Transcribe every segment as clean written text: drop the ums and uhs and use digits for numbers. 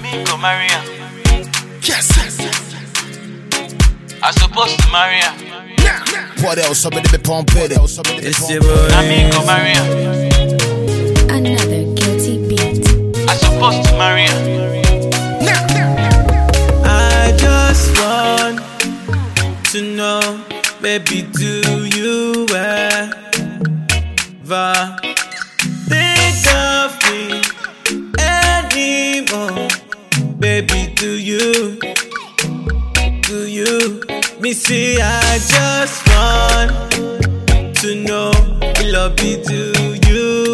go marry her. Yes. I supposed to marry her. What else? Somebody be pumping it. It's your boy. I go marry her. Another guilty beat. I supposed to marry her. I just want to know, baby, do you ever think of me anymore? Baby, do you? Me see, I just want to know, love me, do you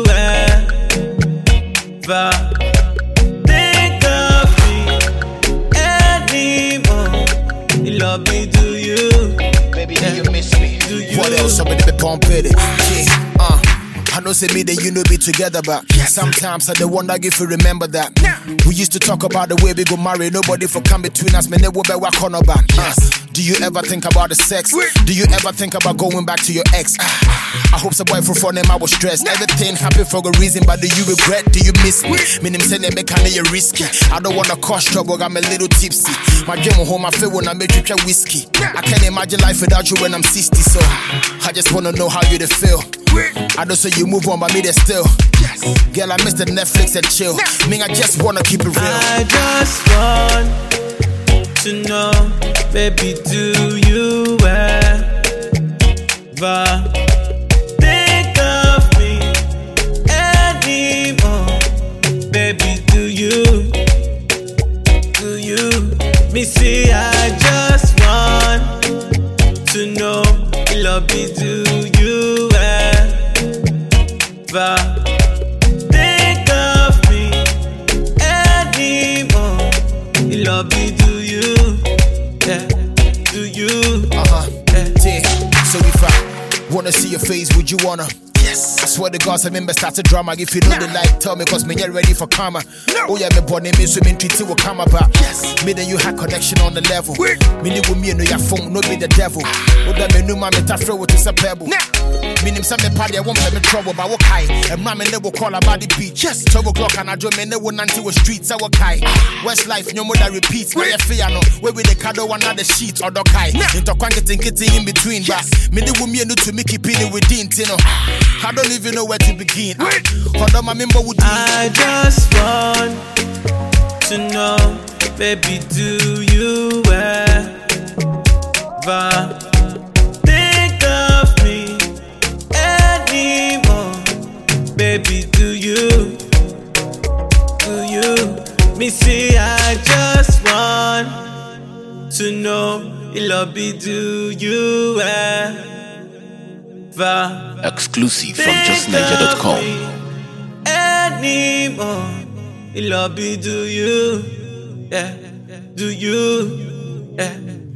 ever think of me anymore? Love me, do you? Baby, do you miss me? Do you? What else? Somebody be pumping it. I know say me that you know be together, but sometimes I the wonder if you remember that. We used to talk about the way we go marry, nobody for come between us, me never be walk on back. Do you ever think about the sex? Do you ever think about going back to your ex? I hope some boy for fun him I was stressed. Everything happened for a reason, but do you regret? Do you miss me? Meaning say they make me risky. I don't wanna cause trouble, I'm a little tipsy. My dream home I feel when I make you try whiskey. I can't imagine life without you when I'm 60, so I just wanna know how you feel. I don't say you move on, but me there still. Girl, I miss the Netflix and chill. Me, I just wanna keep it real. I just want to know, baby, do you ever think of me anymore? Baby, do you? Me see, I just want to know, love me, do you ever think of me anymore? Love me, do you? Yeah, do you? Yeah. So if I wanna see your face, would you wanna? Yes. I swear to God, some members start a drama. If you know the light, tell me, cause me get ready for karma. Oh yeah, me born me swimming treaty will come about. Yes. Me then you had connection on the level. Me ni with me no your phone, no be the devil. Oh that me no man me ta throw with a pebble. Me nim some me party, I won't play me trouble, but what kai? And man me never call about the beach. Yes. 12 o'clock and I join me never until the streets. I what kai? West life, no more that repeats. Where you fear no? Where we the cado one the sheet or the kai? Into quantity in between. But me ni with me no to me keep it within, you know. I don't even know where to begin. I just want to know, baby, do you ever think of me anymore? Baby, do you? Me see, I just want to know, love me, do you ever? Exclusive from justniger.com. Anymore, love me, do you? Yeah, do you? Yeah.